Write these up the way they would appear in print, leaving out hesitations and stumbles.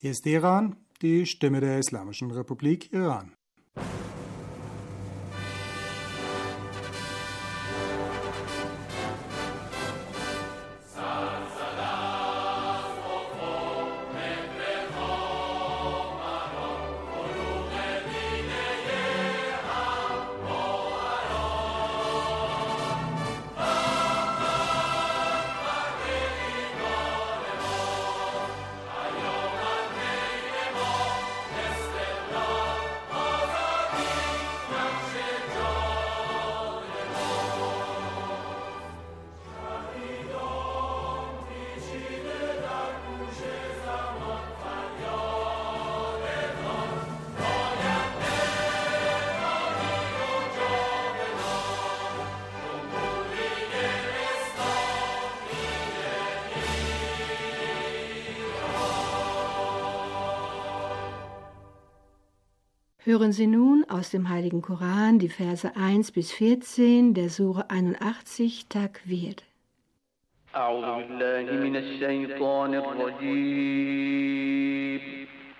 Hier ist Iran, die Stimme der Islamischen Republik Iran. Hören Sie nun aus dem Heiligen Koran die Verse 1 bis 14 der Sure 81 Takwir. أعوذ بالله من الشيطان الرجيم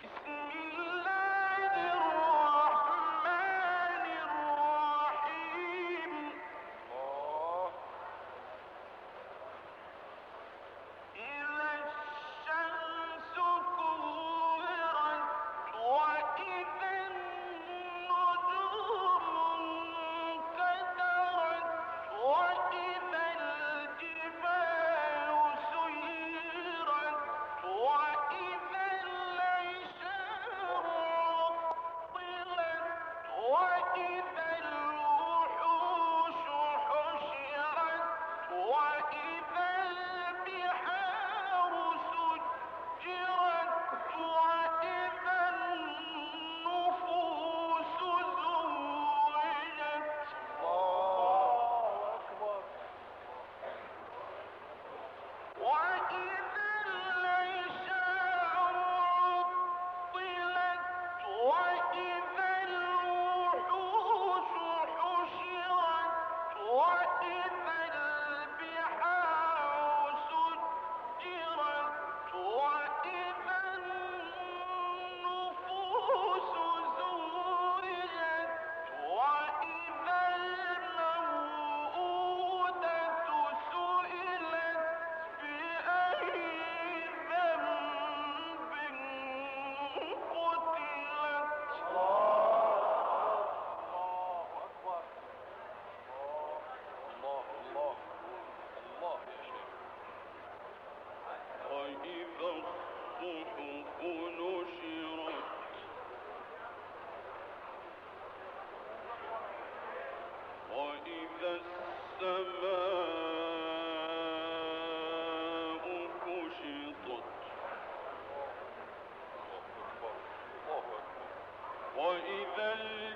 وإذا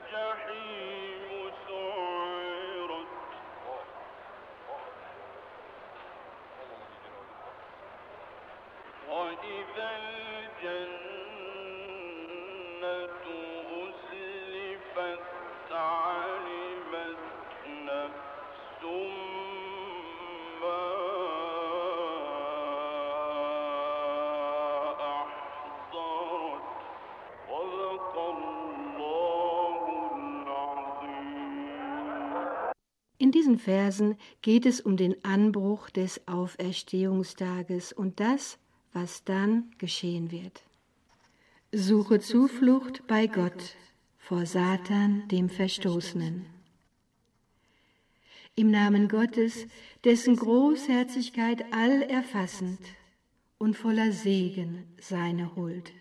الجحيم سعرت وإذا الجنة أزلفت علمت نفس ما أحضرت صدق الله العظيم. In diesen Versen geht es um den Anbruch des Auferstehungstages und das, was dann geschehen wird. Suche Zuflucht bei Gott vor Satan, dem Verstoßenen. Im Namen Gottes, dessen Großherzigkeit allerfassend und voller Segen seine Huld.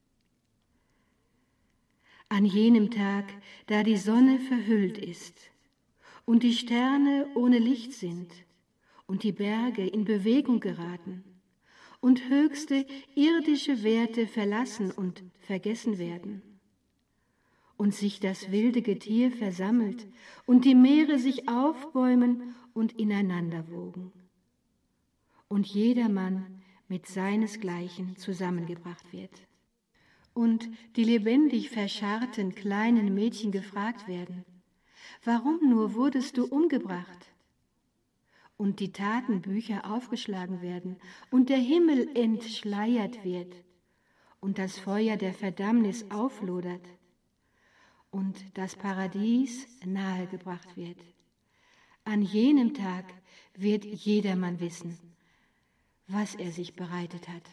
An jenem Tag, da die Sonne verhüllt ist und die Sterne ohne Licht sind und die Berge in Bewegung geraten und höchste irdische Werte verlassen und vergessen werden und sich das wilde Getier versammelt und die Meere sich aufbäumen und ineinander wogen und jedermann mit seinesgleichen zusammengebracht wird und die lebendig verscharrten kleinen Mädchen gefragt werden: Warum nur wurdest du umgebracht? Und die Tatenbücher aufgeschlagen werden und der Himmel entschleiert wird und das Feuer der Verdammnis auflodert und das Paradies nahegebracht wird. An jenem Tag wird jedermann wissen, was er sich bereitet hat.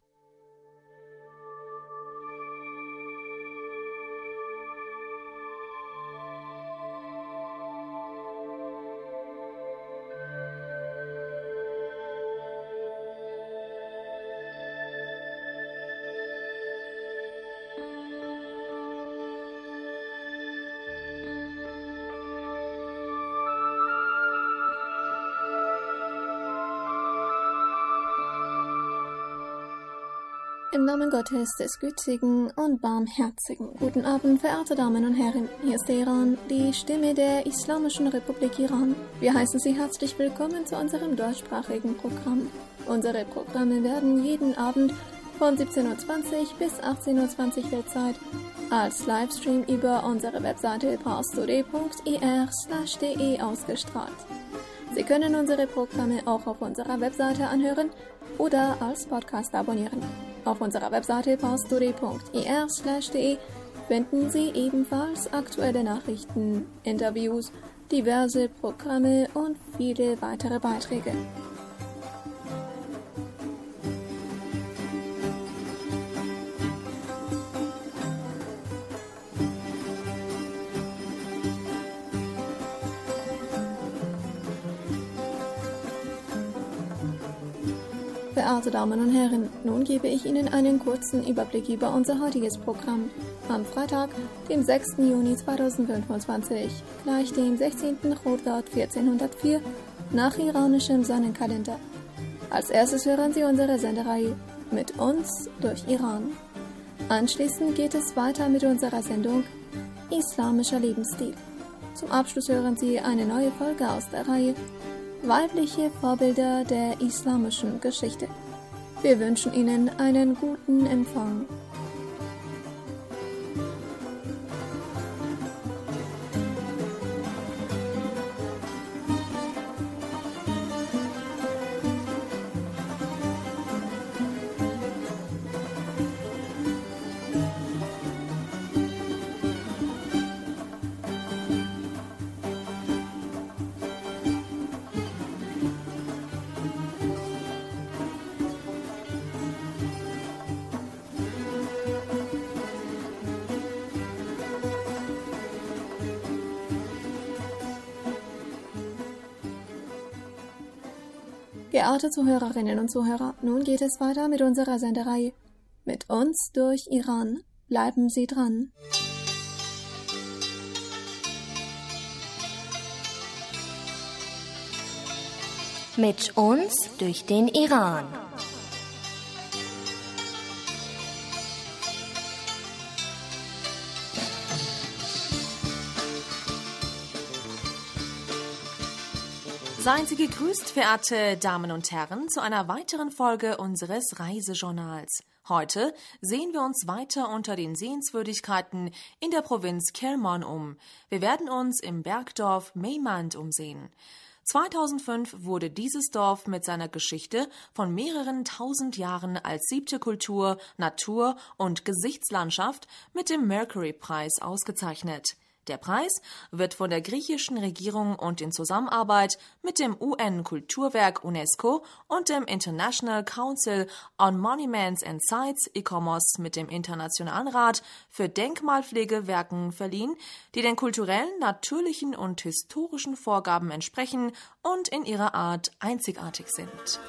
Im Namen Gottes, des Gütigen und Barmherzigen. Guten Abend, verehrte Damen und Herren. Hier ist der Iran, die Stimme der Islamischen Republik Iran. Wir heißen Sie herzlich willkommen zu unserem deutschsprachigen Programm. Unsere Programme werden jeden Abend von 17:20 Uhr bis 18:20 Uhr Weltzeit als Livestream über unsere Webseite parstoday.ir/de ausgestrahlt. Sie können unsere Programme auch auf unserer Webseite anhören oder als Podcast abonnieren. Auf unserer Webseite parstoday.ir/de finden Sie ebenfalls aktuelle Nachrichten, Interviews, diverse Programme und viele weitere Beiträge. Verehrte Damen und Herren, nun gebe ich Ihnen einen kurzen Überblick über unser heutiges Programm. Am Freitag, dem 6. Juni 2025, gleich dem 16. Rodot 1404 nach iranischem Sonnenkalender. Als erstes hören Sie unsere Sendereihe Mit uns durch Iran. Anschließend geht es weiter mit unserer Sendung Islamischer Lebensstil. Zum Abschluss hören Sie eine neue Folge aus der Reihe Weibliche Vorbilder der islamischen Geschichte. Wir wünschen Ihnen einen guten Empfang. Geehrte Zuhörerinnen und Zuhörer, nun geht es weiter mit unserer Sendereihe Mit uns durch Iran. Bleiben Sie dran. Mit uns durch den Iran. Seien Sie gegrüßt, verehrte Damen und Herren, zu einer weiteren Folge unseres Reisejournals. Heute sehen wir uns weiter unter den Sehenswürdigkeiten in der Provinz Kerman um. Wir werden uns im Bergdorf Meymand umsehen. 2005 wurde dieses Dorf mit seiner Geschichte von mehreren tausend Jahren als 7. Kultur, Natur- und Gesichtslandschaft mit dem Mercury-Preis ausgezeichnet. Der Preis wird von der griechischen Regierung und in Zusammenarbeit mit dem UN-Kulturwerk UNESCO und dem International Council on Monuments and Sites ICOMOS mit dem Internationalen Rat für Denkmalpflegewerken verliehen, die den kulturellen, natürlichen und historischen Vorgaben entsprechen und in ihrer Art einzigartig sind.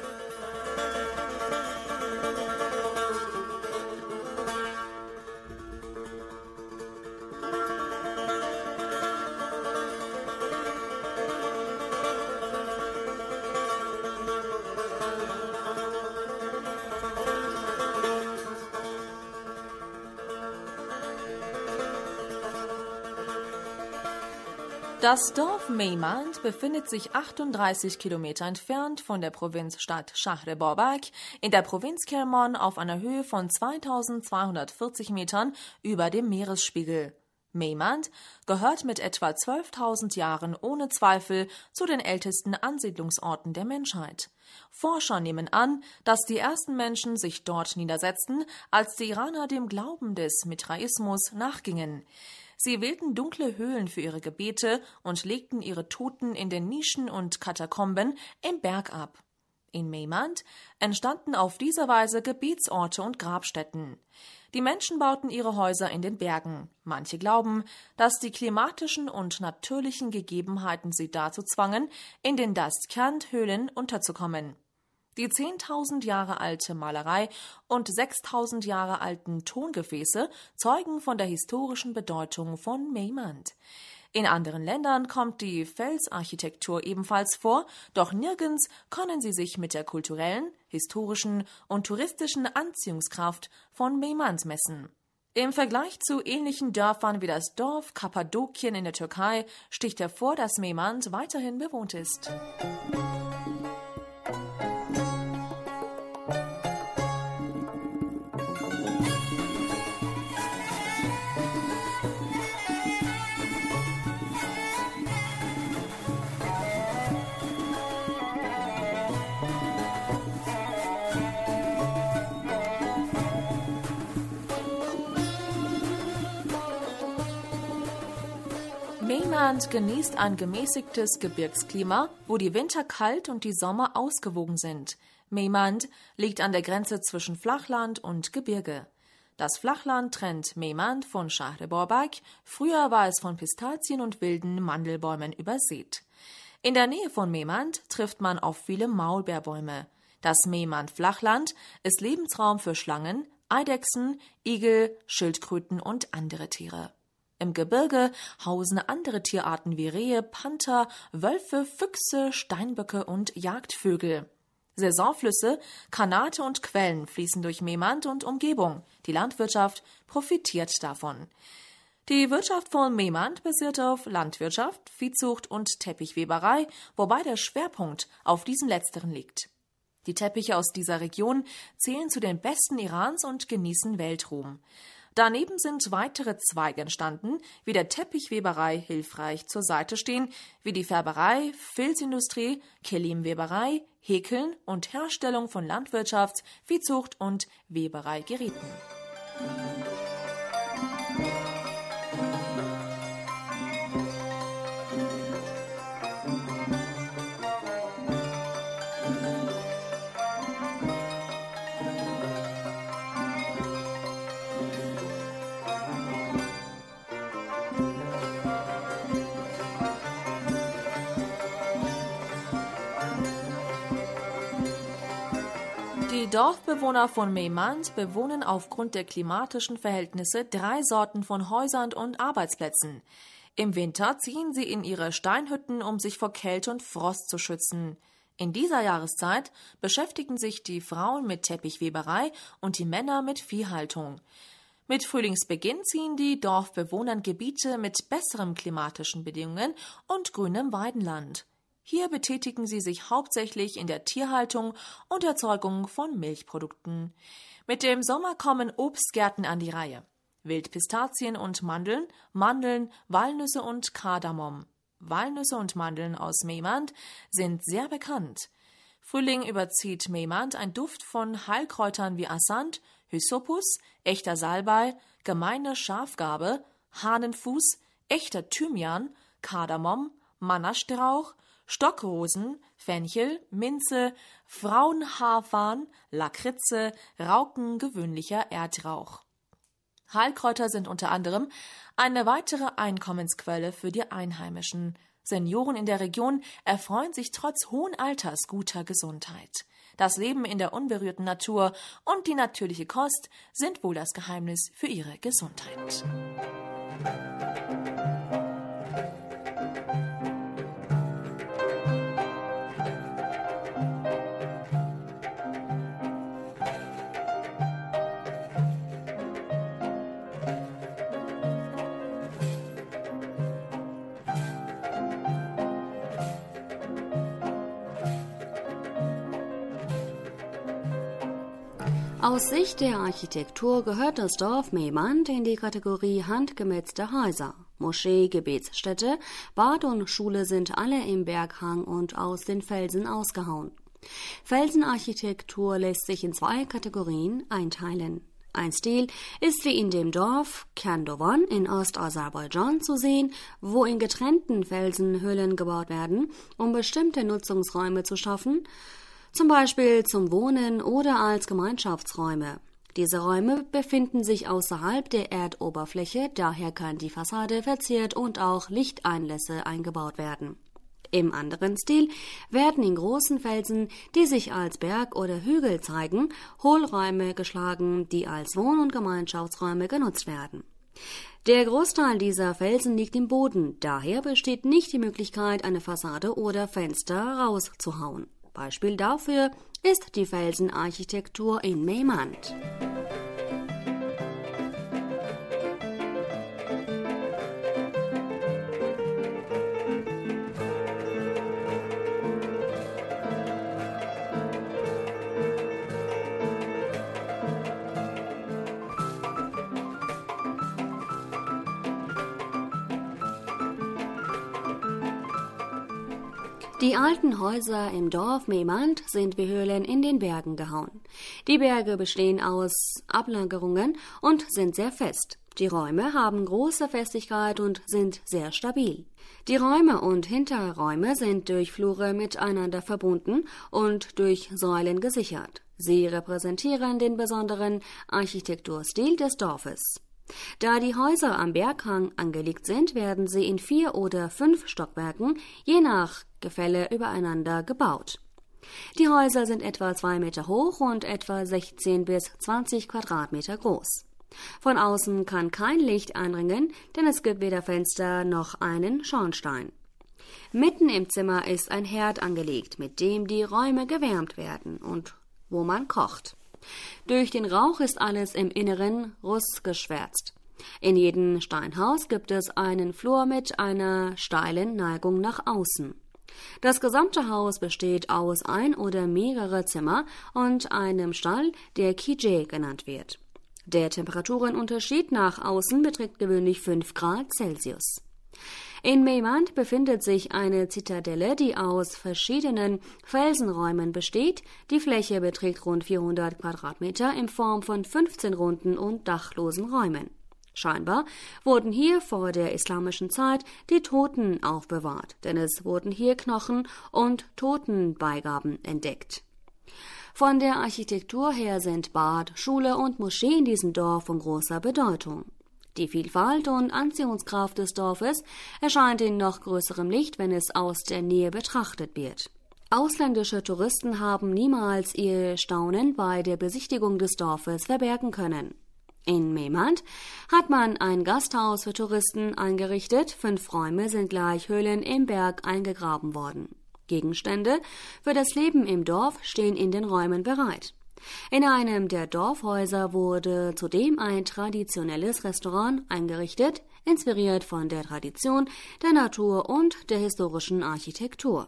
Das Dorf Meymand befindet sich 38 Kilometer entfernt von der Provinzstadt Shahr-e-Babak in der Provinz Kerman auf einer Höhe von 2240 Metern über dem Meeresspiegel. Meimand gehört mit etwa 12.000 Jahren ohne Zweifel zu den ältesten Ansiedlungsorten der Menschheit. Forscher nehmen an, dass die ersten Menschen sich dort niedersetzten, als die Iraner dem Glauben des Mithraismus nachgingen. Sie wählten dunkle Höhlen für ihre Gebete und legten ihre Toten in den Nischen und Katakomben im Berg ab. In Meimand entstanden auf diese Weise Gebetsorte und Grabstätten. Die Menschen bauten ihre Häuser in den Bergen. Manche glauben, dass die klimatischen und natürlichen Gegebenheiten sie dazu zwangen, in den Dastkant-Höhlen unterzukommen. Die 10.000 Jahre alte Malerei und 6.000 Jahre alten Tongefäße zeugen von der historischen Bedeutung von Meimand. In anderen Ländern kommt die Felsarchitektur ebenfalls vor, doch nirgends können sie sich mit der kulturellen, historischen und touristischen Anziehungskraft von Meimand messen. Im Vergleich zu ähnlichen Dörfern wie das Dorf Kappadokien in der Türkei sticht hervor, dass Meimand weiterhin bewohnt ist. Meimand genießt ein gemäßigtes Gebirgsklima, wo die Winter kalt und die Sommer ausgewogen sind. Meimand liegt an der Grenze zwischen Flachland und Gebirge. Das Flachland trennt Meimand von Shahriborbak, früher war es von Pistazien und wilden Mandelbäumen übersät. In der Nähe von Meimand trifft man auf viele Maulbeerbäume. Das Meimand-Flachland ist Lebensraum für Schlangen, Eidechsen, Igel, Schildkröten und andere Tiere. Im Gebirge hausen andere Tierarten wie Rehe, Panther, Wölfe, Füchse, Steinböcke und Jagdvögel. Saisonflüsse, Kanate und Quellen fließen durch Meimand und Umgebung. Die Landwirtschaft profitiert davon. Die Wirtschaft von Meimand basiert auf Landwirtschaft, Viehzucht und Teppichweberei, wobei der Schwerpunkt auf diesem letzteren liegt. Die Teppiche aus dieser Region zählen zu den besten Irans und genießen Weltruhm. Daneben sind weitere Zweige entstanden, wie der Teppichweberei hilfreich zur Seite stehen, wie die Färberei, Filzindustrie, Kelimweberei, Häkeln und Herstellung von Landwirtschafts-, Viehzucht und Webereigeräten. Die Dorfbewohner von Meimand bewohnen aufgrund der klimatischen Verhältnisse 3 Sorten von Häusern und Arbeitsplätzen. Im Winter ziehen sie in ihre Steinhütten, um sich vor Kälte und Frost zu schützen. In dieser Jahreszeit beschäftigen sich die Frauen mit Teppichweberei und die Männer mit Viehhaltung. Mit Frühlingsbeginn ziehen die Dorfbewohner in Gebiete mit besseren klimatischen Bedingungen und grünem Weidenland. Hier betätigen sie sich hauptsächlich in der Tierhaltung und Erzeugung von Milchprodukten. Mit dem Sommer kommen Obstgärten an die Reihe. Wildpistazien und Mandeln, Walnüsse und Kardamom. Walnüsse und Mandeln aus Meimand sind sehr bekannt. Frühling überzieht Meimand ein Duft von Heilkräutern wie Asant, Hysopus, echter Salbei, gemeine Schafgarbe, Hahnenfuß, echter Thymian, Kardamom, Mannastrauch, Stockrosen, Fenchel, Minze, Frauenhaarfarn, Lakritze, Rauken, gewöhnlicher Erdrauch. Heilkräuter sind unter anderem eine weitere Einkommensquelle für die Einheimischen. Senioren in der Region erfreuen sich trotz hohen Alters guter Gesundheit. Das Leben in der unberührten Natur und die natürliche Kost sind wohl das Geheimnis für ihre Gesundheit. Aus Sicht der Architektur gehört das Dorf Mehmand in die Kategorie handgemetzte Häuser. Moschee, Gebetsstätte, Bad und Schule sind alle im Berghang und aus den Felsen ausgehauen. Felsenarchitektur lässt sich in 2 Kategorien einteilen. Ein Stil ist wie in dem Dorf Khandovan in Ostaserbaidschan zu sehen, wo in getrennten Felsenhöhlen gebaut werden, um bestimmte Nutzungsräume zu schaffen, zum Beispiel zum Wohnen oder als Gemeinschaftsräume. Diese Räume befinden sich außerhalb der Erdoberfläche, daher kann die Fassade verziert und auch Lichteinlässe eingebaut werden. Im anderen Stil werden in großen Felsen, die sich als Berg oder Hügel zeigen, Hohlräume geschlagen, die als Wohn- und Gemeinschaftsräume genutzt werden. Der Großteil dieser Felsen liegt im Boden, daher besteht nicht die Möglichkeit, eine Fassade oder Fenster rauszuhauen. Beispiel dafür ist die Felsenarchitektur in Mehmand. Die alten Häuser im Dorf Mehmand sind wie Höhlen in den Bergen gehauen. Die Berge bestehen aus Ablagerungen und sind sehr fest. Die Räume haben große Festigkeit und sind sehr stabil. Die Räume und Hinterräume sind durch Flure miteinander verbunden und durch Säulen gesichert. Sie repräsentieren den besonderen Architekturstil des Dorfes. Da die Häuser am Berghang angelegt sind, werden sie in 4 oder 5 Stockwerken, je nach Gefälle, übereinander gebaut. Die Häuser sind etwa 2 Meter hoch und etwa 16 bis 20 Quadratmeter groß. Von außen kann kein Licht eindringen, denn es gibt weder Fenster noch einen Schornstein. Mitten im Zimmer ist ein Herd angelegt, mit dem die Räume gewärmt werden und wo man kocht. Durch den Rauch ist alles im Inneren rußgeschwärzt. In jedem Steinhaus gibt es einen Flur mit einer steilen Neigung nach außen. Das gesamte Haus besteht aus 1 oder mehrere Zimmer und einem Stall, der Kije genannt wird. Der Temperaturenunterschied nach außen beträgt gewöhnlich 5 Grad Celsius. In Mehmand befindet sich eine Zitadelle, die aus verschiedenen Felsenräumen besteht. Die Fläche beträgt rund 400 Quadratmeter in Form von 15 runden und dachlosen Räumen. Scheinbar wurden hier vor der islamischen Zeit die Toten aufbewahrt, denn es wurden hier Knochen und Totenbeigaben entdeckt. Von der Architektur her sind Bad, Schule und Moschee in diesem Dorf von großer Bedeutung. Die Vielfalt und Anziehungskraft des Dorfes erscheint in noch größerem Licht, wenn es aus der Nähe betrachtet wird. Ausländische Touristen haben niemals ihr Staunen bei der Besichtigung des Dorfes verbergen können. In Mehmand hat man ein Gasthaus für Touristen eingerichtet, 5 Räume sind gleich Höhlen im Berg eingegraben worden. Gegenstände für das Leben im Dorf stehen in den Räumen bereit. In einem der Dorfhäuser wurde zudem ein traditionelles Restaurant eingerichtet, inspiriert von der Tradition, der Natur und der historischen Architektur.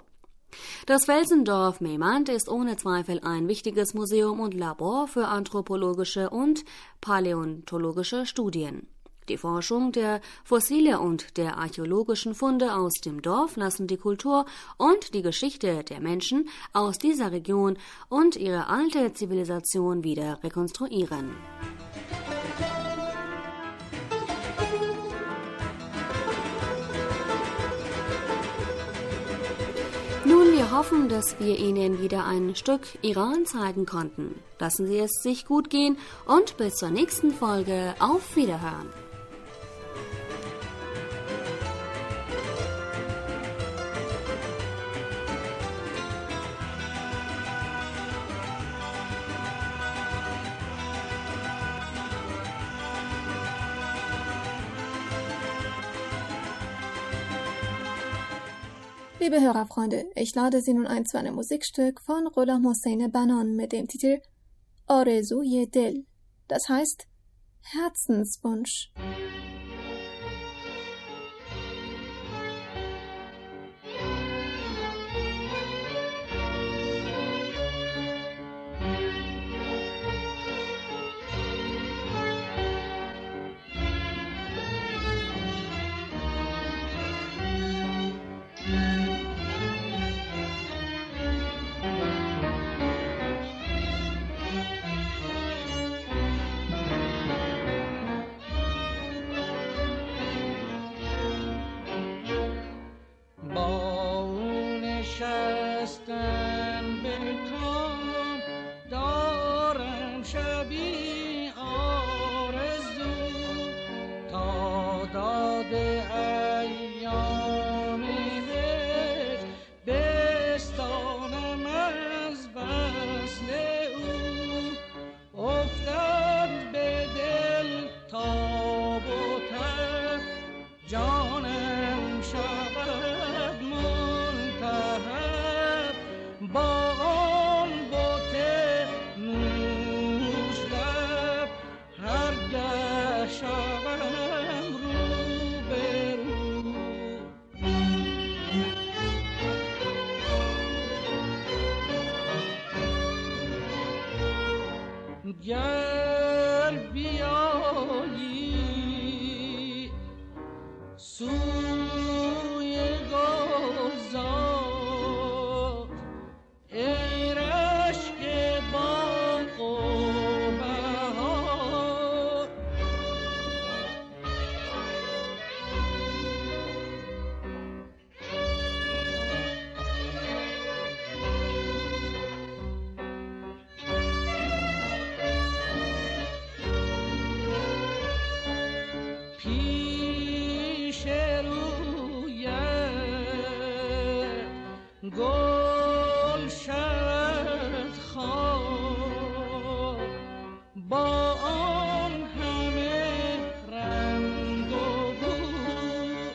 Das Felsendorf Mehmand ist ohne Zweifel ein wichtiges Museum und Labor für anthropologische und paläontologische Studien. Die Forschung der Fossile und der archäologischen Funde aus dem Dorf lassen die Kultur und die Geschichte der Menschen aus dieser Region und ihre alte Zivilisation wieder rekonstruieren. Nun, wir hoffen, dass wir Ihnen wieder ein Stück Iran zeigen konnten. Lassen Sie es sich gut gehen und bis zur nächsten Folge. Auf Wiederhören! Liebe Hörerfreunde, ich lade Sie nun ein zu einem Musikstück von Ghulam Hossein Banan mit dem Titel Arezuye Dil, das heißt Herzenswunsch. شوم رو به رو. گر بیایی سوی گلزار ای رشک باغ و بهار، پیش رویت گل شد خار با آن همه رنگ و بو.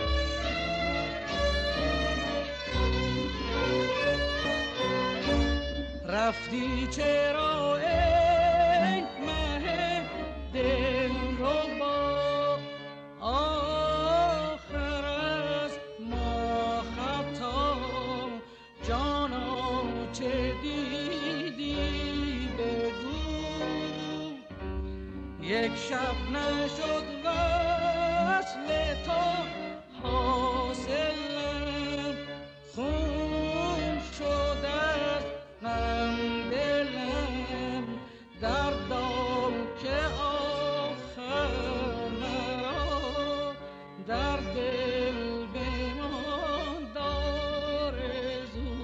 رفتی چرا ای مه دلربا، آخر از ما خطا جانا چه دیدی بگو. یک شب نشد وصل تو حاصلم، خون شد از غم دلم، دردا که آخر مرا در دل بماند آرزو.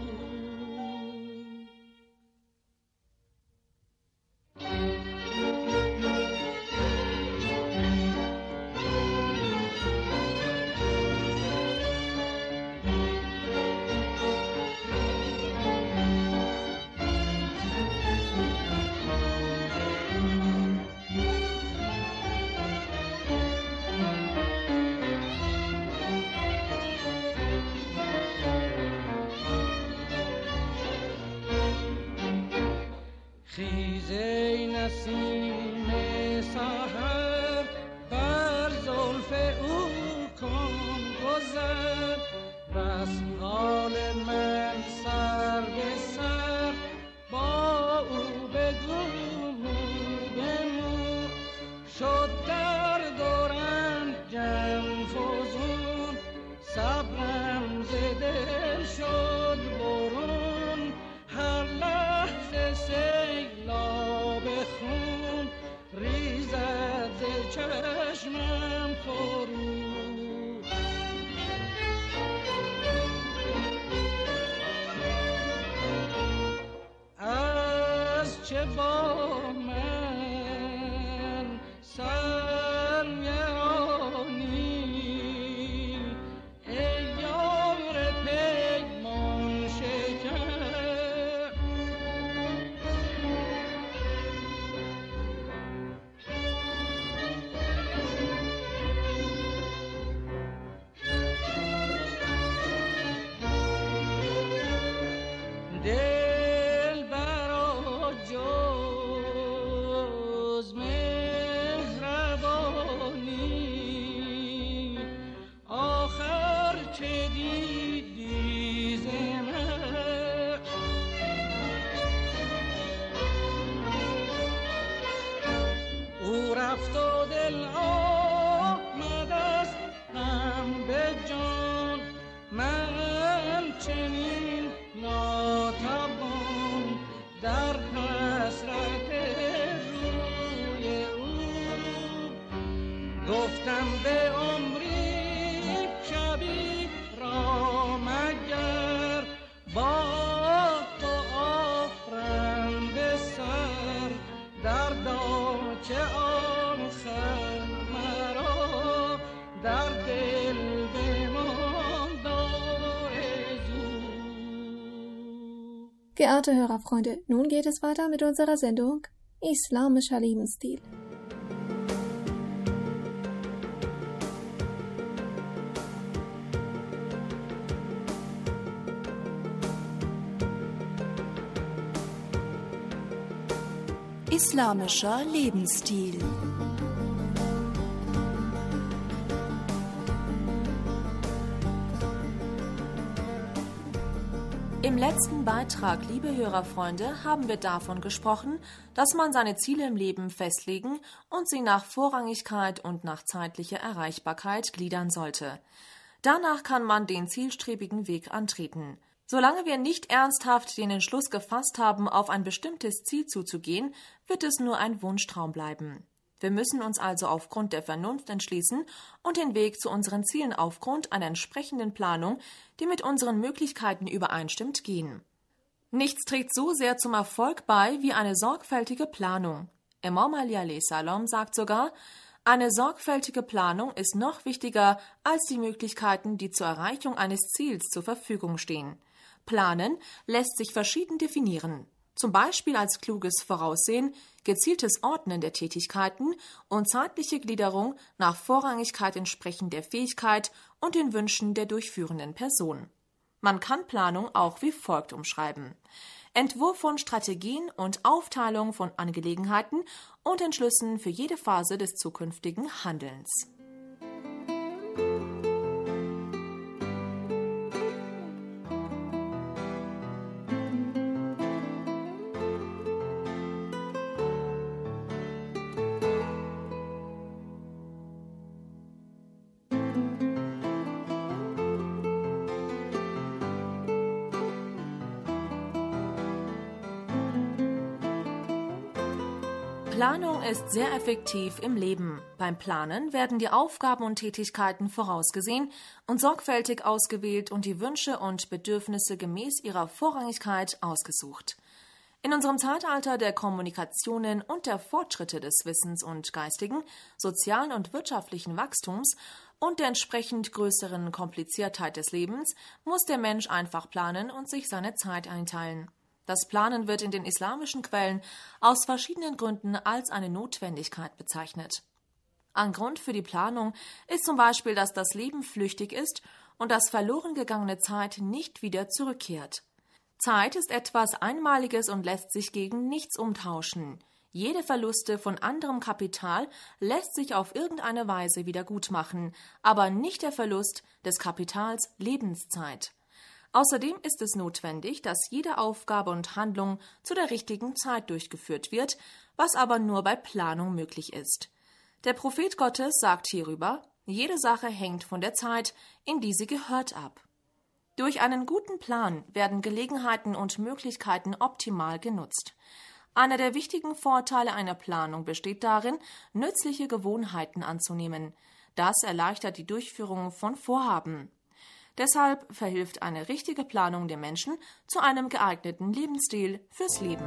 خیز ای نسیم سحر بر زلف او کن گذر، بس حال من سر به سر با او بگو بمو. شد درد و رنجم فزون، صبرم ز دل شد برون، هر لحظه سیلاب خون ریزد ز چشمم فرو. از چه با من سرگرانی ای یار پیمان شکن، دل برا جز مهربانی آخر چه دیدی ز من. او رفت و دل آمد از غم به جان، من چنین ناتوان در حسرت روی او. گفتم به عمری شبی را مگر با تو آفرم به سر، دردا چه آخر مرا در دل بماند آرزو. Geehrte Hörerfreunde, nun geht es weiter mit unserer Sendung Islamischer Lebensstil. Islamischer Lebensstil. letzten Beitrag, liebe Hörerfreunde, haben wir davon gesprochen, dass man seine Ziele im Leben festlegen und sie nach Vorrangigkeit und nach zeitlicher Erreichbarkeit gliedern sollte. Danach kann man den zielstrebigen Weg antreten. Solange wir nicht ernsthaft den Entschluss gefasst haben, auf ein bestimmtes Ziel zuzugehen, wird es nur ein Wunschtraum bleiben. Wir müssen uns also aufgrund der Vernunft entschließen und den Weg zu unseren Zielen aufgrund einer entsprechenden Planung, die mit unseren Möglichkeiten übereinstimmt, gehen. Nichts trägt so sehr zum Erfolg bei wie eine sorgfältige Planung. Imam Ali a.s. sagt sogar, eine sorgfältige Planung ist noch wichtiger als die Möglichkeiten, die zur Erreichung eines Ziels zur Verfügung stehen. Planen lässt sich verschieden definieren. Zum Beispiel als kluges Voraussehen, gezieltes Ordnen der Tätigkeiten und zeitliche Gliederung nach Vorrangigkeit entsprechend der Fähigkeit und den Wünschen der durchführenden Person. Man kann Planung auch wie folgt umschreiben: Entwurf von Strategien und Aufteilung von Angelegenheiten und Entschlüssen für jede Phase des zukünftigen Handelns. Planung ist sehr effektiv im Leben. Beim Planen werden die Aufgaben und Tätigkeiten vorausgesehen und sorgfältig ausgewählt und die Wünsche und Bedürfnisse gemäß ihrer Vorrangigkeit ausgesucht. In unserem Zeitalter der Kommunikationen und der Fortschritte des Wissens und geistigen, sozialen und wirtschaftlichen Wachstums und der entsprechend größeren Kompliziertheit des Lebens muss der Mensch einfach planen und sich seine Zeit einteilen. Das Planen wird in den islamischen Quellen aus verschiedenen Gründen als eine Notwendigkeit bezeichnet. Ein Grund für die Planung ist zum Beispiel, dass das Leben flüchtig ist und dass verloren gegangene Zeit nicht wieder zurückkehrt. Zeit ist etwas Einmaliges und lässt sich gegen nichts umtauschen. Jede Verluste von anderem Kapital lässt sich auf irgendeine Weise wieder gutmachen, aber nicht der Verlust des Kapitals Lebenszeit. Außerdem ist es notwendig, dass jede Aufgabe und Handlung zu der richtigen Zeit durchgeführt wird, was aber nur bei Planung möglich ist. Der Prophet Gottes sagt hierüber: Jede Sache hängt von der Zeit, in die sie gehört, ab. Durch einen guten Plan werden Gelegenheiten und Möglichkeiten optimal genutzt. Einer der wichtigen Vorteile einer Planung besteht darin, nützliche Gewohnheiten anzunehmen. Das erleichtert die Durchführung von Vorhaben. Deshalb verhilft eine richtige Planung dem Menschen zu einem geeigneten Lebensstil fürs Leben.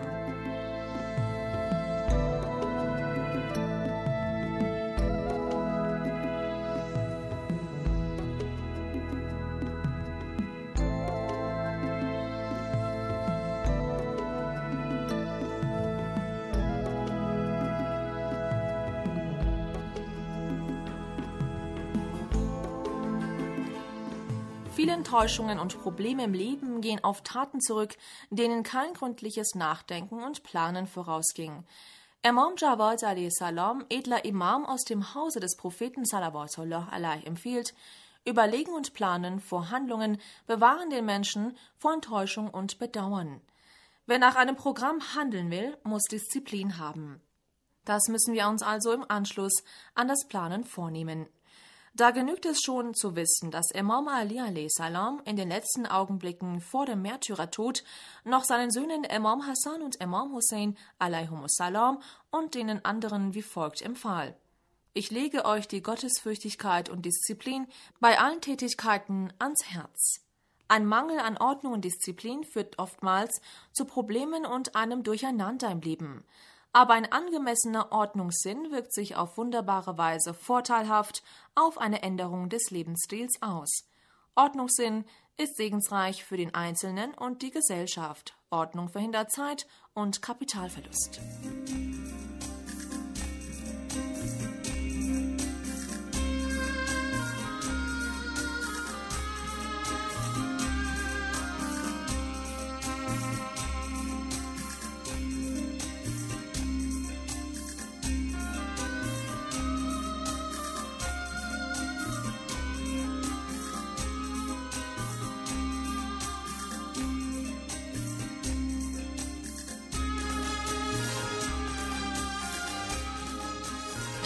Viele Enttäuschungen und Probleme im Leben gehen auf Taten zurück, denen kein gründliches Nachdenken und Planen vorausging. Imam Jawad a.s., edler Imam aus dem Hause des Propheten sallallahu alaihi empfiehlt: Überlegen und Planen vor Handlungen bewahren den Menschen vor Enttäuschung und Bedauern. Wer nach einem Programm handeln will, muss Disziplin haben. Das müssen wir uns also im Anschluss an das Planen vornehmen. Da genügt es schon zu wissen, dass Imam Ali a.s. in den letzten Augenblicken vor dem Märtyrertod noch seinen Söhnen Imam Hassan und Imam Hussein a.s. und denen anderen wie folgt empfahl: Ich lege euch die Gottesfürchtigkeit und Disziplin bei allen Tätigkeiten ans Herz. Ein Mangel an Ordnung und Disziplin führt oftmals zu Problemen und einem Durcheinander im Leben. Aber ein angemessener Ordnungssinn wirkt sich auf wunderbare Weise vorteilhaft auf eine Änderung des Lebensstils aus. Ordnungssinn ist segensreich für den Einzelnen und die Gesellschaft. Ordnung verhindert Zeit- und Kapitalverlust.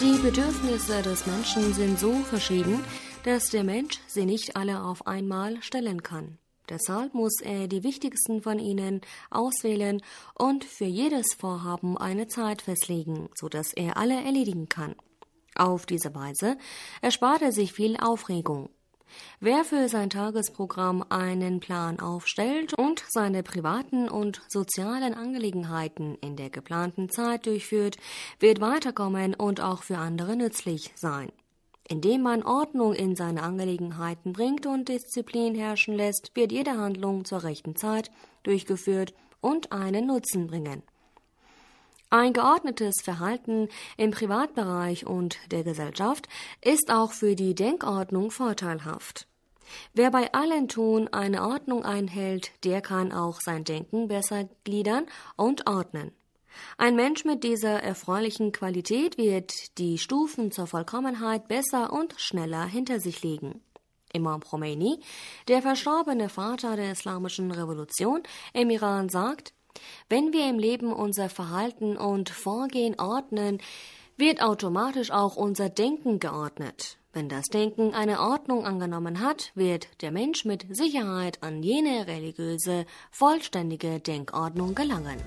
Die Bedürfnisse des Menschen sind so verschieden, dass der Mensch sie nicht alle auf einmal stellen kann. Deshalb muss er die wichtigsten von ihnen auswählen und für jedes Vorhaben eine Zeit festlegen, sodass er alle erledigen kann. Auf diese Weise erspart er sich viel Aufregung. Wer für sein Tagesprogramm einen Plan aufstellt und seine privaten und sozialen Angelegenheiten in der geplanten Zeit durchführt, wird weiterkommen und auch für andere nützlich sein. Indem man Ordnung in seine Angelegenheiten bringt und Disziplin herrschen lässt, wird jede Handlung zur rechten Zeit durchgeführt und einen Nutzen bringen. Ein geordnetes Verhalten im Privatbereich und der Gesellschaft ist auch für die Denkordnung vorteilhaft. Wer bei allen Tun eine Ordnung einhält, der kann auch sein Denken besser gliedern und ordnen. Ein Mensch mit dieser erfreulichen Qualität wird die Stufen zur Vollkommenheit besser und schneller hinter sich legen. Imam Khomeini, der verstorbene Vater der islamischen Revolution im Iran, sagt: Wenn wir im Leben unser Verhalten und Vorgehen ordnen, wird automatisch auch unser Denken geordnet. Wenn das Denken eine Ordnung angenommen hat, wird der Mensch mit Sicherheit an jene religiöse, vollständige Denkordnung gelangen.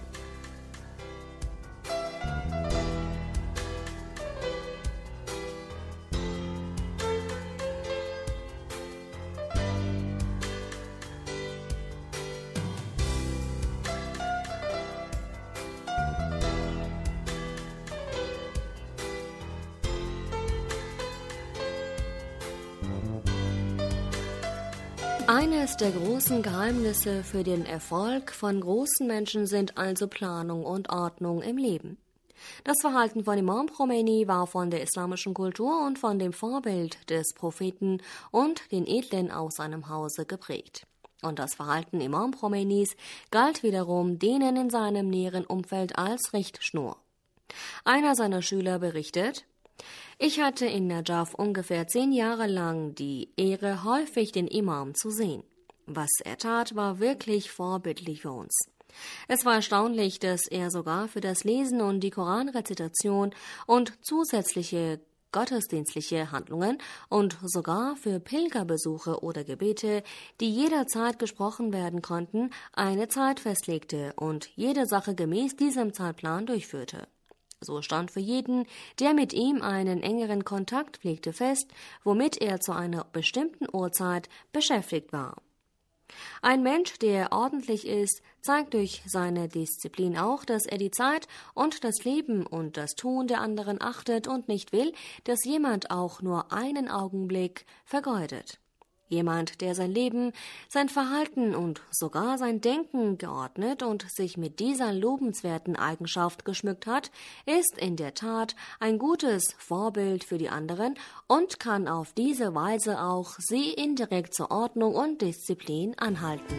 Eines der großen Geheimnisse für den Erfolg von großen Menschen sind also Planung und Ordnung im Leben. Das Verhalten von Imam Khomeini war von der islamischen Kultur und von dem Vorbild des Propheten und den Edlen aus seinem Hause geprägt. Und das Verhalten Imam Khomeinis galt wiederum denen in seinem näheren Umfeld als Richtschnur. Einer seiner Schüler berichtet: Ich hatte in Najaf ungefähr 10 Jahre lang die Ehre, häufig den Imam zu sehen. Was er tat, war wirklich vorbildlich für uns. Es war erstaunlich, dass er sogar für das Lesen und die Koranrezitation und zusätzliche gottesdienstliche Handlungen und sogar für Pilgerbesuche oder Gebete, die jederzeit gesprochen werden konnten, eine Zeit festlegte und jede Sache gemäß diesem Zeitplan durchführte. So stand für jeden, der mit ihm einen engeren Kontakt pflegte, fest, womit er zu einer bestimmten Uhrzeit beschäftigt war. Ein Mensch, der ordentlich ist, zeigt durch seine Disziplin auch, dass er die Zeit und das Leben und das Tun der anderen achtet und nicht will, dass jemand auch nur einen Augenblick vergeudet. Jemand, der sein Leben, sein Verhalten und sogar sein Denken geordnet und sich mit dieser lobenswerten Eigenschaft geschmückt hat, ist in der Tat ein gutes Vorbild für die anderen und kann auf diese Weise auch sie indirekt zur Ordnung und Disziplin anhalten.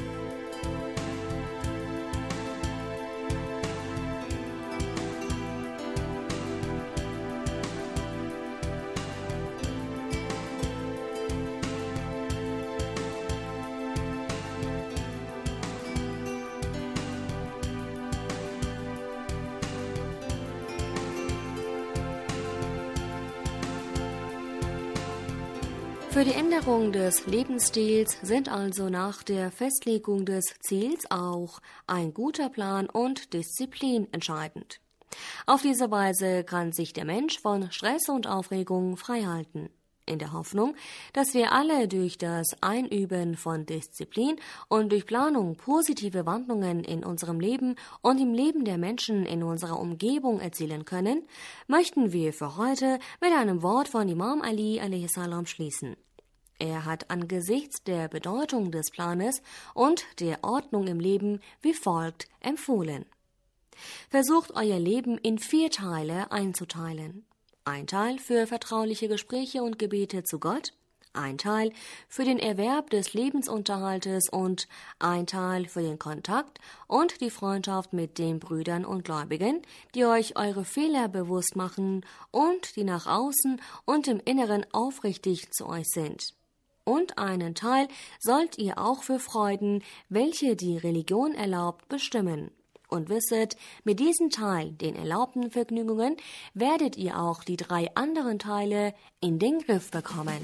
Für die Änderung des Lebensstils sind also nach der Festlegung des Ziels auch ein guter Plan und Disziplin entscheidend. Auf diese Weise kann sich der Mensch von Stress und Aufregung freihalten. In der Hoffnung, dass wir alle durch das Einüben von Disziplin und durch Planung positive Wandlungen in unserem Leben und im Leben der Menschen in unserer Umgebung erzielen können, möchten wir für heute mit einem Wort von Imam Ali a.s. schließen. Er hat angesichts der Bedeutung des Planes und der Ordnung im Leben wie folgt empfohlen: Versucht euer Leben in 4 Teile einzuteilen. Ein Teil für vertrauliche Gespräche und Gebete zu Gott, ein Teil für den Erwerb des Lebensunterhaltes und ein Teil für den Kontakt und die Freundschaft mit den Brüdern und Gläubigen, die euch eure Fehler bewusst machen und die nach außen und im Inneren aufrichtig zu euch sind. Und einen Teil sollt ihr auch für Freuden, welche die Religion erlaubt, bestimmen. Und wisset, mit diesem Teil, den erlaubten Vergnügungen, werdet ihr auch die 3 anderen Teile in den Griff bekommen.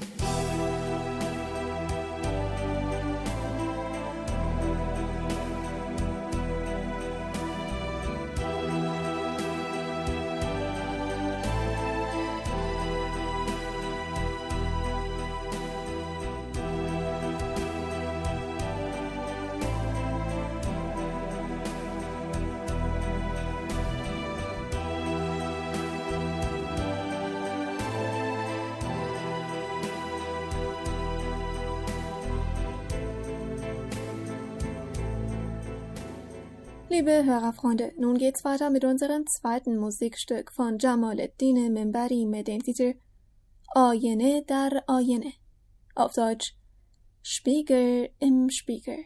Liebe Hörerfreunde, nun geht's weiter mit unserem zweiten Musikstück von Jamaleddin Minbari mit dem Titel Ayene dar Ayene. Auf Deutsch Spiegel im Spiegel.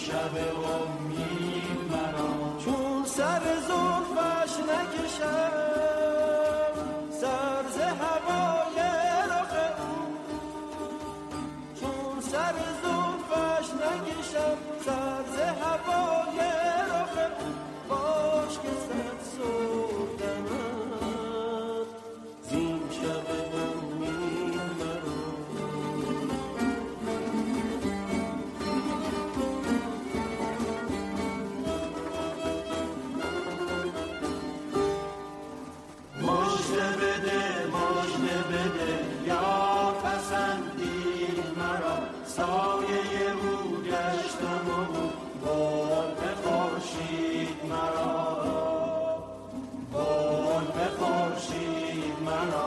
شب امید مرا چون سر زلفش نکشم سر ز هوای رخ او چون سر زلفش نکشم سر ز هوای رخ او باش که صد صبحدمت زین شب امید مرا مژده بده یا پسندید مرا سایه او گشتم و بال به خورشید مرا بال به خورشید مرا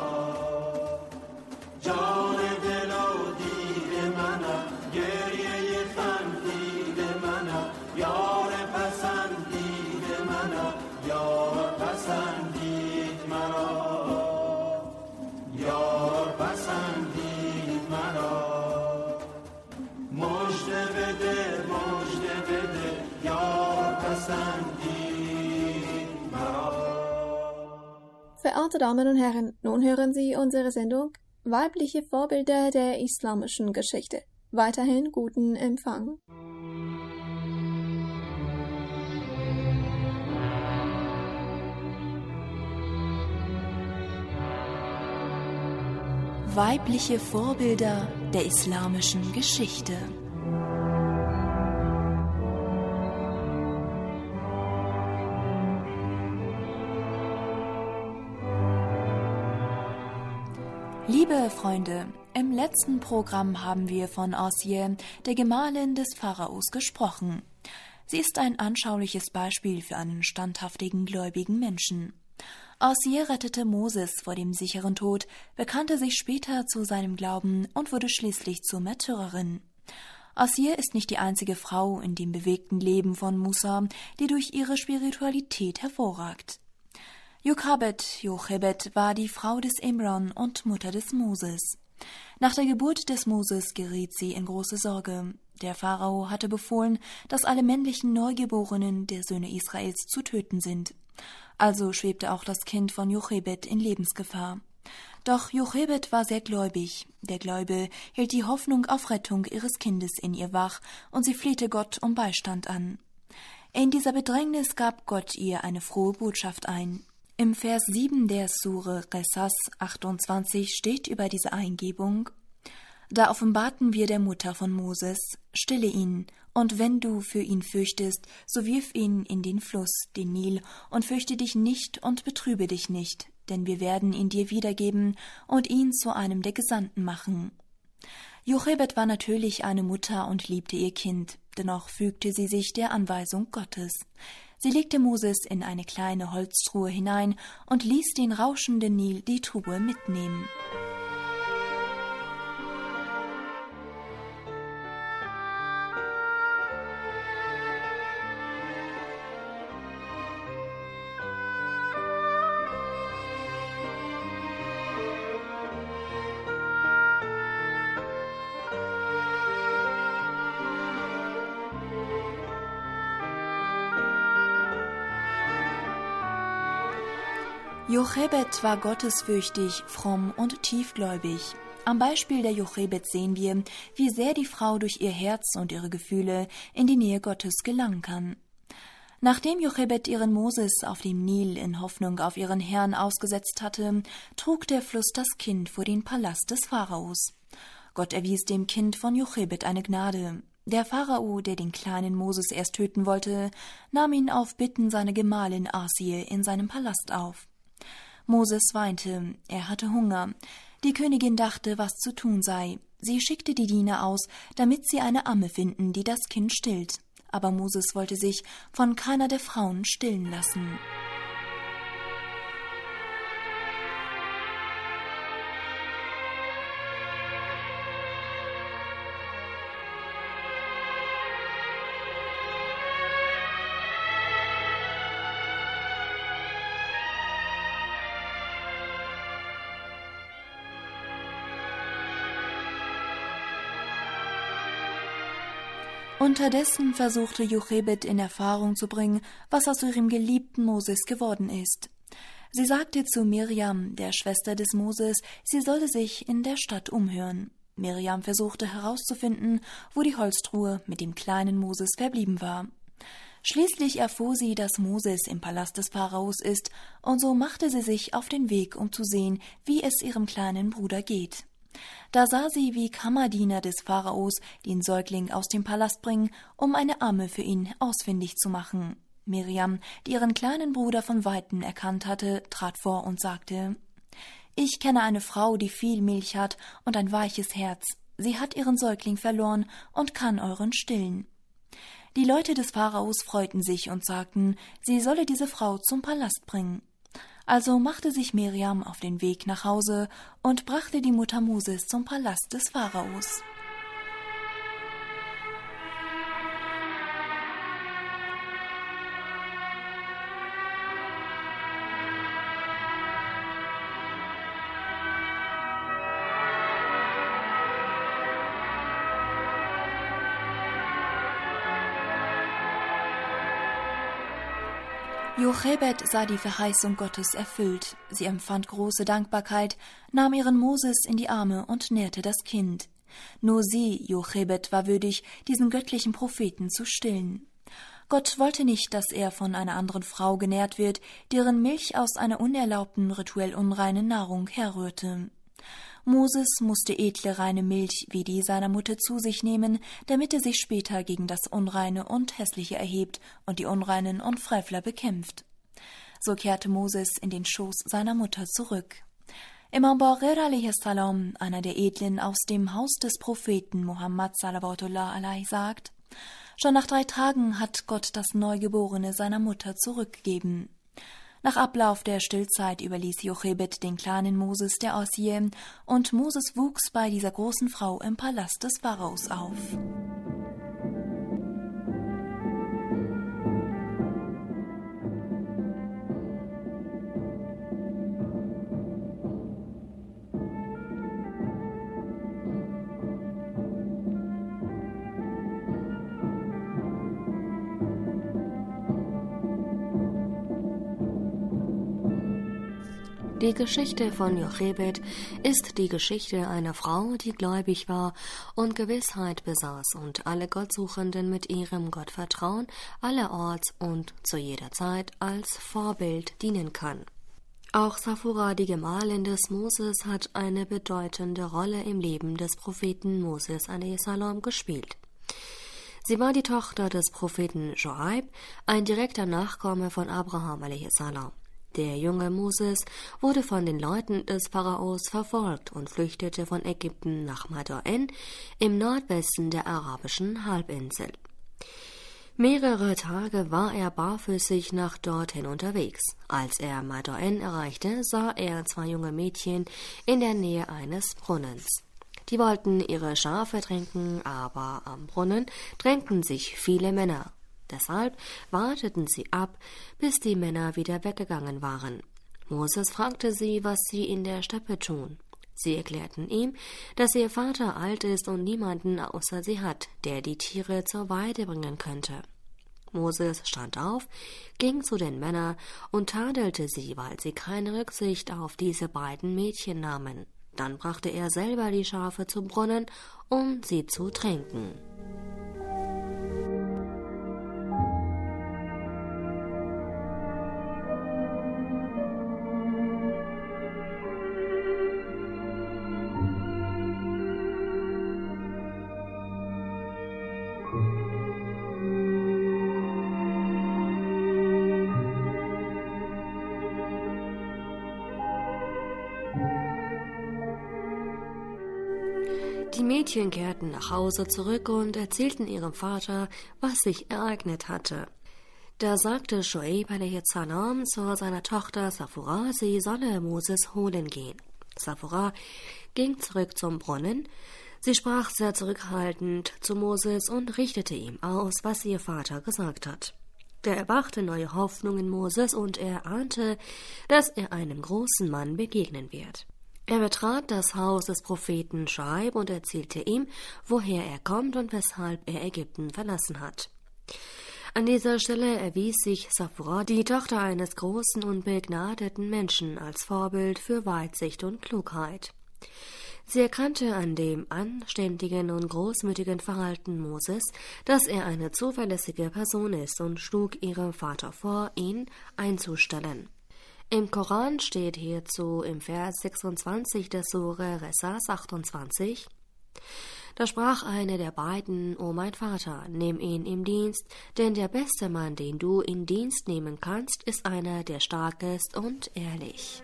جان دل و دید منم گریه خندید منم یار پسندید منم یار پسندید مرا یار پسندید مرا مژده بده یار پسندید مرا. Verehrte Damen und Herren, nun hören Sie unsere Sendung Weibliche Vorbilder der islamischen Geschichte. Weiterhin guten Empfang. Weibliche Vorbilder der islamischen Geschichte. Liebe Freunde, im letzten Programm haben wir von Asje, der Gemahlin des Pharaos, gesprochen. Sie ist ein anschauliches Beispiel für einen standhaftigen, gläubigen Menschen. Asje rettete Moses vor dem sicheren Tod, bekannte sich später zu seinem Glauben und wurde schließlich zur Märtyrerin. Asje ist nicht die einzige Frau in dem bewegten Leben von Musa, die durch ihre Spiritualität hervorragt. Jochebed war die Frau des Imran und Mutter des Moses. Nach der Geburt des Moses geriet sie in große Sorge. Der Pharao hatte befohlen, dass alle männlichen Neugeborenen der Söhne Israels zu töten sind. Also schwebte auch das Kind von Jochebed in Lebensgefahr. Doch Jochebed war sehr gläubig. Der Glaube hielt die Hoffnung auf Rettung ihres Kindes in ihr wach und sie flehte Gott um Beistand an. In dieser Bedrängnis gab Gott ihr eine frohe Botschaft ein. Im Vers 7 der Sure Qasas 28 steht über diese Eingebung: Da offenbarten wir der Mutter von Moses: Stille ihn, und wenn du für ihn fürchtest, so wirf ihn in den Fluss, den Nil, und fürchte dich nicht und betrübe dich nicht, denn wir werden ihn dir wiedergeben und ihn zu einem der Gesandten machen. Jochebed war natürlich eine Mutter und liebte ihr Kind, dennoch fügte sie sich der Anweisung Gottes. Sie legte Moses in eine kleine Holztruhe hinein und ließ den rauschenden Nil die Truhe mitnehmen. Jochebed war gottesfürchtig, fromm und tiefgläubig. Am Beispiel der Jochebed sehen wir, wie sehr die Frau durch ihr Herz und ihre Gefühle in die Nähe Gottes gelangen kann. Nachdem Jochebed ihren Moses auf dem Nil in Hoffnung auf ihren Herrn ausgesetzt hatte, trug der Fluss das Kind vor den Palast des Pharaos. Gott erwies dem Kind von Jochebed eine Gnade. Der Pharao, der den kleinen Moses erst töten wollte, nahm ihn auf Bitten seiner Gemahlin Asje in seinem Palast auf. Moses weinte, er hatte Hunger. Die Königin dachte, was zu tun sei. Sie schickte die Diener aus, damit sie eine Amme finden, die das Kind stillt. Aber Moses wollte sich von keiner der Frauen stillen lassen. Unterdessen versuchte Jochebed in Erfahrung zu bringen, was aus ihrem geliebten Moses geworden ist. Sie sagte zu Miriam, der Schwester des Moses, sie solle sich in der Stadt umhören. Miriam versuchte herauszufinden, wo die Holztruhe mit dem kleinen Moses verblieben war. Schließlich erfuhr sie, dass Moses im Palast des Pharaos ist, und so machte sie sich auf den Weg, um zu sehen, wie es ihrem kleinen Bruder geht. Da sah sie, wie Kammerdiener des Pharaos den Säugling aus dem Palast bringen, um eine Amme für ihn ausfindig zu machen. Miriam, die ihren kleinen Bruder von Weitem erkannt hatte, trat vor und sagte: »Ich kenne eine Frau, die viel Milch hat und ein weiches Herz. Sie hat ihren Säugling verloren und kann euren stillen.« Die Leute des Pharaos freuten sich und sagten, sie solle diese Frau zum Palast bringen. Also machte sich Miriam auf den Weg nach Hause und brachte die Mutter Moses zum Palast des Pharaos. Jochebed sah die Verheißung Gottes erfüllt. Sie empfand große Dankbarkeit, nahm ihren Moses in die Arme und nährte das Kind. Nur sie, Jochebed, war würdig, diesen göttlichen Propheten zu stillen. Gott wollte nicht, dass er von einer anderen Frau genährt wird, deren Milch aus einer unerlaubten, rituell unreinen Nahrung herrührte. Moses musste edle, reine Milch wie die seiner Mutter zu sich nehmen, damit er sich später gegen das Unreine und Hässliche erhebt und die Unreinen und Frevler bekämpft. So kehrte Moses in den Schoß seiner Mutter zurück. Imam Baqir a.s., einer der Edlen aus dem Haus des Propheten Muhammad s.a.w. sagt: Schon nach 3 Tagen hat Gott das Neugeborene seiner Mutter zurückgegeben. Nach Ablauf der Stillzeit überließ Jochebed den kleinen Moses der Ossie, und Moses wuchs bei dieser großen Frau im Palast des Pharaos auf. Die Geschichte von Jochebed ist die Geschichte einer Frau, die gläubig war und Gewissheit besaß und alle Gottsuchenden mit ihrem Gottvertrauen allerorts und zu jeder Zeit als Vorbild dienen kann. Auch Sapphura, die Gemahlin des Moses, hat eine bedeutende Rolle im Leben des Propheten Moses a.s. gespielt. Sie war die Tochter des Propheten Joaib, ein direkter Nachkomme von Abraham a.s. Der junge Moses wurde von den Leuten des Pharaos verfolgt und flüchtete von Ägypten nach Madain im Nordwesten der arabischen Halbinsel. Mehrere Tage war er barfüßig nach dorthin unterwegs. Als er Madain erreichte, sah er 2 junge Mädchen in der Nähe eines Brunnens. Die wollten ihre Schafe tränken, aber am Brunnen drängten sich viele Männer. Deshalb warteten sie ab, bis die Männer wieder weggegangen waren. Moses fragte sie, was sie in der Steppe tun. Sie erklärten ihm, dass ihr Vater alt ist und niemanden außer sie hat, der die Tiere zur Weide bringen könnte. Moses stand auf, ging zu den Männern und tadelte sie, weil sie keine Rücksicht auf diese beiden Mädchen nahmen. Dann brachte er selber die Schafe zum Brunnen, um sie zu tränken. Die Mädchen kehrten nach Hause zurück und erzählten ihrem Vater, was sich ereignet hatte. Da sagte Shoaib a.s. zu seiner Tochter Sapphura, sie solle Moses holen gehen. Sapphura ging zurück zum Brunnen. Sie sprach sehr zurückhaltend zu Moses und richtete ihm aus, was ihr Vater gesagt hat. Da erwachte neue Hoffnung in Moses und er ahnte, dass er einem großen Mann begegnen wird. Er betrat das Haus des Propheten Schuaib und erzählte ihm, woher er kommt und weshalb er Ägypten verlassen hat. An dieser Stelle erwies sich Safura, die Tochter eines großen und begnadeten Menschen, als Vorbild für Weitsicht und Klugheit. Sie erkannte an dem anständigen und großmütigen Verhalten Moses, dass er eine zuverlässige Person ist und schlug ihrem Vater vor, ihn einzustellen. Im Koran steht hierzu im Vers 26 der Sure Qasas 28: Da sprach einer der beiden: O mein Vater, nimm ihn im Dienst, denn der beste Mann, den du in Dienst nehmen kannst, ist einer, der stark ist und ehrlich.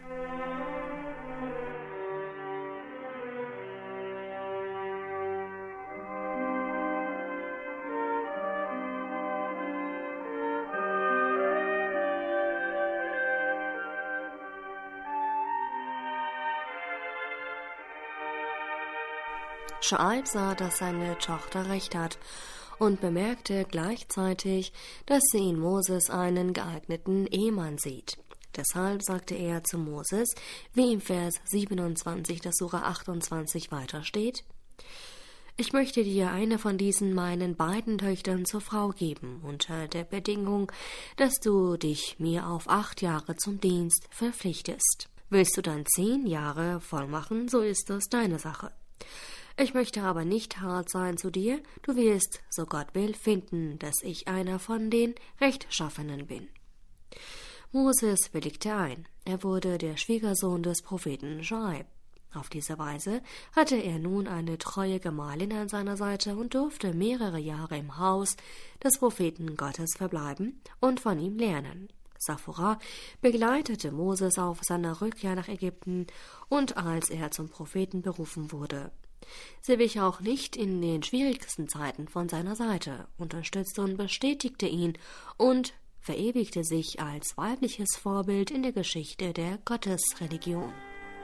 Schuaib sah, dass seine Tochter recht hat und bemerkte gleichzeitig, dass sie in Moses einen geeigneten Ehemann sieht. Deshalb sagte er zu Moses, wie im Vers 27 der Sure 28 weitersteht: Ich möchte dir eine von diesen meinen beiden Töchtern zur Frau geben, unter der Bedingung, dass du dich mir auf 8 Jahre zum Dienst verpflichtest. Willst du dann 10 Jahre voll machen, so ist das deine Sache. Ich möchte aber nicht hart sein zu dir, du wirst, so Gott will, finden, dass ich einer von den Rechtschaffenen bin. Moses willigte ein. Er wurde der Schwiegersohn des Propheten Schuaib. Auf diese Weise hatte er nun eine treue Gemahlin an seiner Seite und durfte mehrere Jahre im Haus des Propheten Gottes verbleiben und von ihm lernen. Safura begleitete Moses auf seiner Rückkehr nach Ägypten und als er zum Propheten berufen wurde. Sie wich auch nicht in den schwierigsten Zeiten von seiner Seite, unterstützte und bestätigte ihn und verewigte sich als weibliches Vorbild in der Geschichte der Gottesreligion.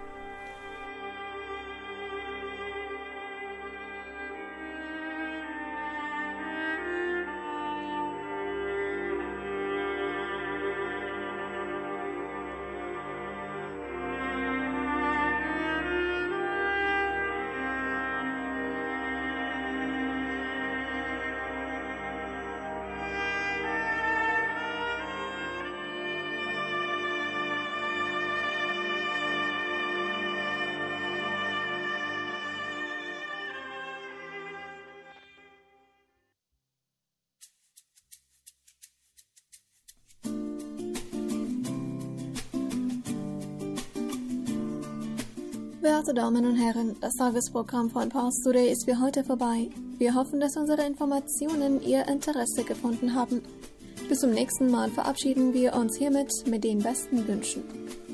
Werte Damen und Herren, das Tagesprogramm von Pars Today ist für heute vorbei. Wir hoffen, dass unsere Informationen Ihr Interesse gefunden haben. Bis zum nächsten Mal verabschieden wir uns hiermit mit den besten Wünschen.